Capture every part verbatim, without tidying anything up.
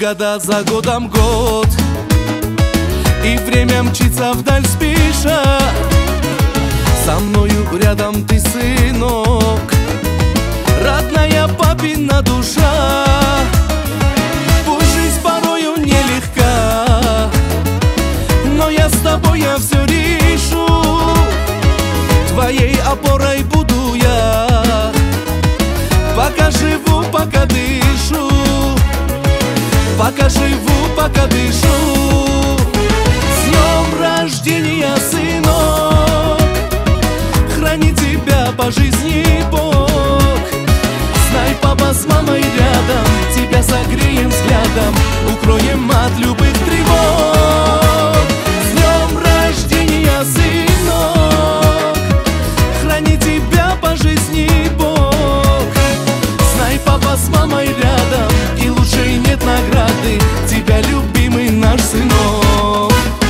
года за годом год, и время мчится вдаль спеша. Со мною рядом ты, сынок, родная папина душа. Пусть жизнь порою нелегка, но я с тобой, я все решу. Твоей опорой буду я, пока живу, пока дышу. Пока живу, пока дышу. С днем рождения, сынок, храни тебя по жизни Бог. Знай, папа с мамой рядом, тебя согреем взглядом, укроем от любых тревог. С днем рождения, сынок, храни тебя по жизни Бог. Знай, папа с мамой рядом, и лучшей нет награды, тебя любимый наш сынок.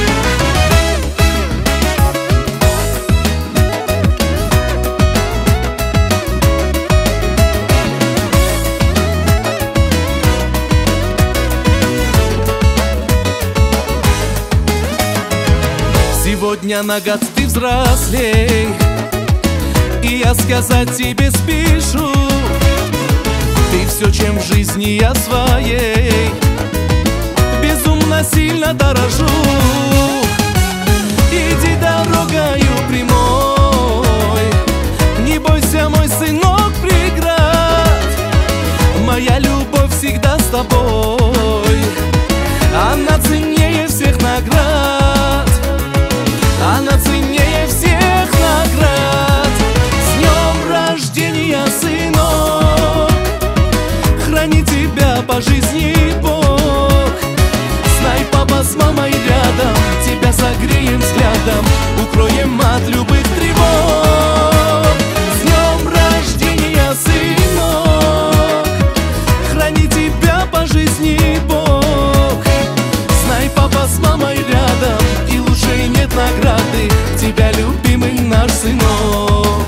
Сегодня на год ты взрослей, и я сказать тебе спешу: ты все, чем в жизни я своей безумно сильно дорожу. Иди дорогою прямой, не бойся, мой сынок, преград. Моя любовь всегда с тобой, она ценнее всех наград. Она ценнее всех наград. С днем рождения, сынок, храни тебя по жизни Бог. Знай, папа с мамой рядом, тебя согреем взглядом, укроем от любых тревог. С днем рождения, сынок, храни тебя по жизни Бог. Знай, папа с мамой рядом, и лучшей нет награды, тебя любимый наш сынок.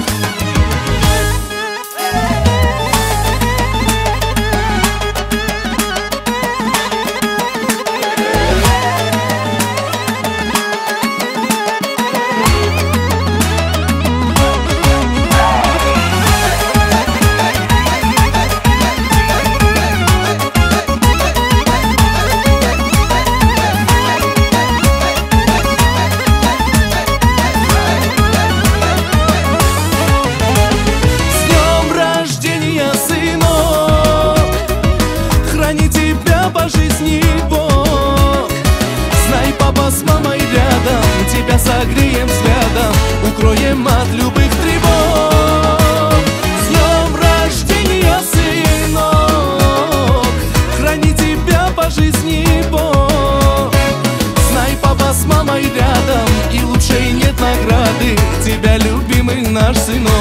По жизни Бог. Знай, папа с мамой рядом, тебя согреем взглядом, укроем от любых тревог. С днем рождения, сынок, храни тебя по жизни Бог. Знай, папа с мамой рядом, и лучшей нет награды, тебя любимый наш сынок.